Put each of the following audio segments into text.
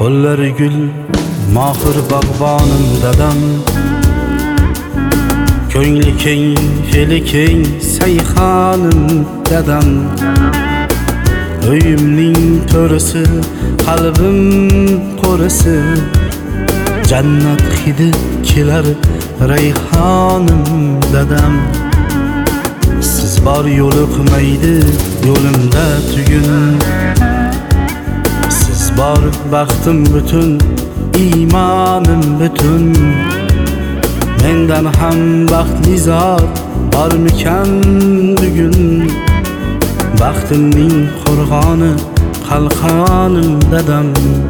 Qo'llari gul, mohir bog'bonim dadam. Ko'ngli keng, fe'li keng, sayxonim dadam. Uyimning to'risi, qalbim qo'risi, jannat hidi kelar rayhonim dadam. Siz bor yo'liqmaydi yo'limda tugun. Siz bor baxtim butun, iymonim butun. Mendan ham baxtli zot bormikan bugun. Baxtimning qo'rg'oni qalqonim dadam.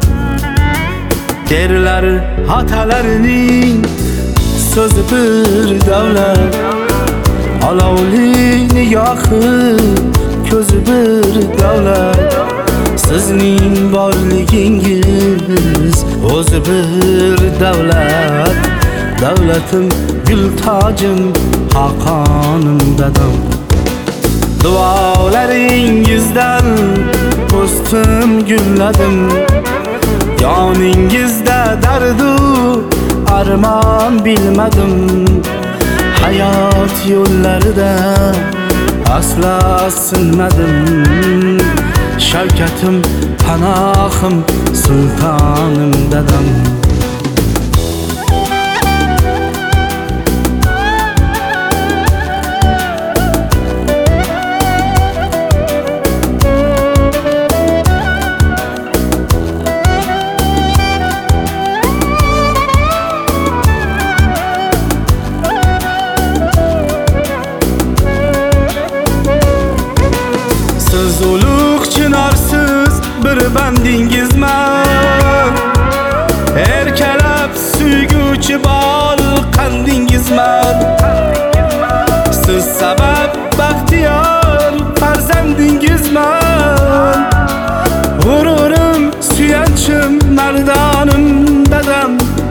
Derlar otalarining so'zi bir davlat. Olovli nigohi ko'zi bir davlat. Sizning borligingiz o'zi bir davlat. Davlatim gul tojim, haqqonim dadam. Duolaringizdan o'stim gulladim. Yoningizda dardu armon bilmadim. Hayot yo'llarida asla sinmadim. Shavkatim, panohim, sultonim dadam. Siz ulug' chinorsiz bir bandingizman. Erkalab suyguvchi bol qandingizman. Siz sabab baxtiyor farzandingizman. G'ururim, suyanchim, mardonim dadam.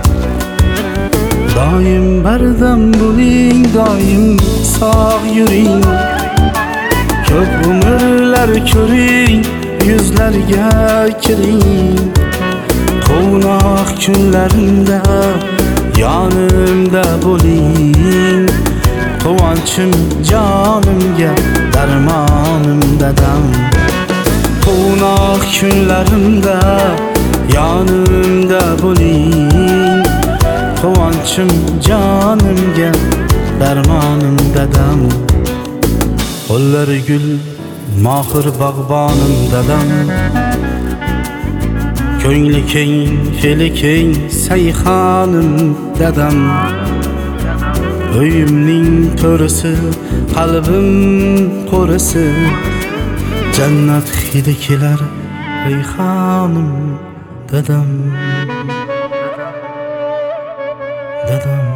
Doim bardam bo'ling, doim sog' yuring. Ko'p umrlar ko'ring, yuzlarga kiring. Quvnoq kunlarimda yonimda bo'ling. Quvonchim jonimga darmonim dadam. Quvnoq kunlarimda yonimda bo'ling. Quvonchim jonimga darmonim dadam. Qo'llari gul, mohir bog'bonim dadam. Ko'ngli keng, fe'li keng, sayxonim dadam. Uyimning to'risi, qalbim qo'risi, jannat hidi kelar rayhonim dadam. Dadam.